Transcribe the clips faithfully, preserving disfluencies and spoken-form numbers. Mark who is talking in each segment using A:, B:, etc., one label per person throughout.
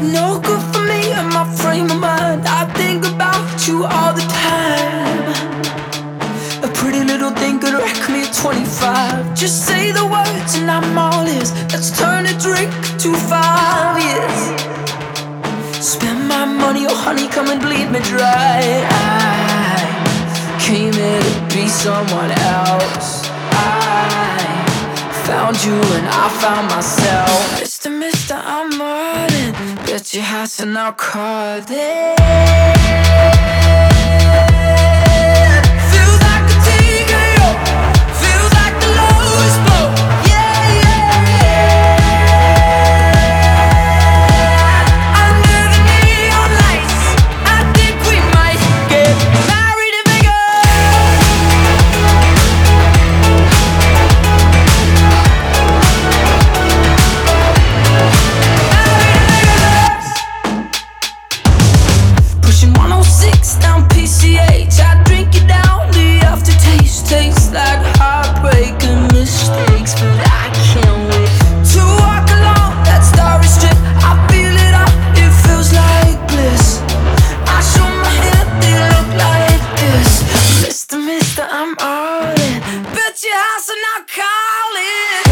A: No good for me and my frame of mind. I think about you all the time. A pretty little thing could wreck me at twenty-five. Just say the words and I'm all ears. Let's turn a drink to five years. Spend my money, oh honey, come and bleed me dry. I came here to be someone else. I found you and I found myself. Mister, Mister, I'm running. Bet your house and I'll call it. Feels like a T K O. Feels like the lowest blow. Yeah, yeah, yeah. Under the neon lights, I think we might get married in one oh six down P C H, I drink it down, the aftertaste tastes like heartbreak and mistakes. But I can't wait to walk along that starry strip. I feel it up, it feels like bliss. I show my hand, they look like this. Mister, Mister, I'm all in. Bet your house and I'll call it.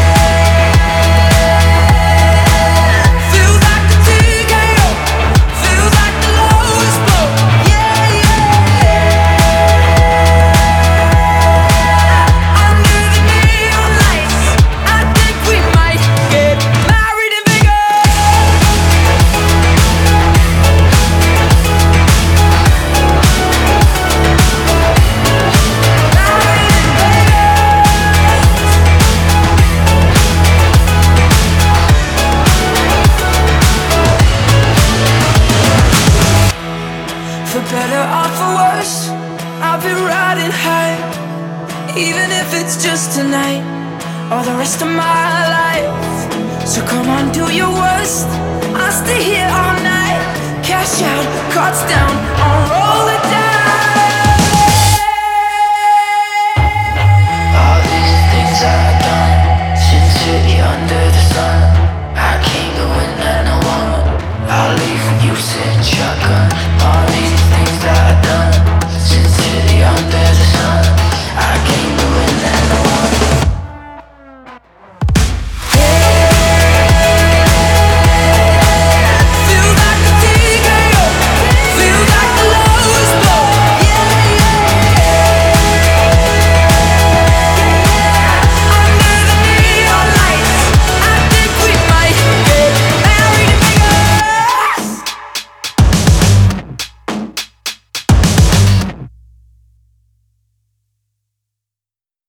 A: For better or for worse, I'll be riding high. Even if it's just tonight or the rest of my life. So come on, do your worst, I'll stay here all night. Cash out, cards down, I'm rolling.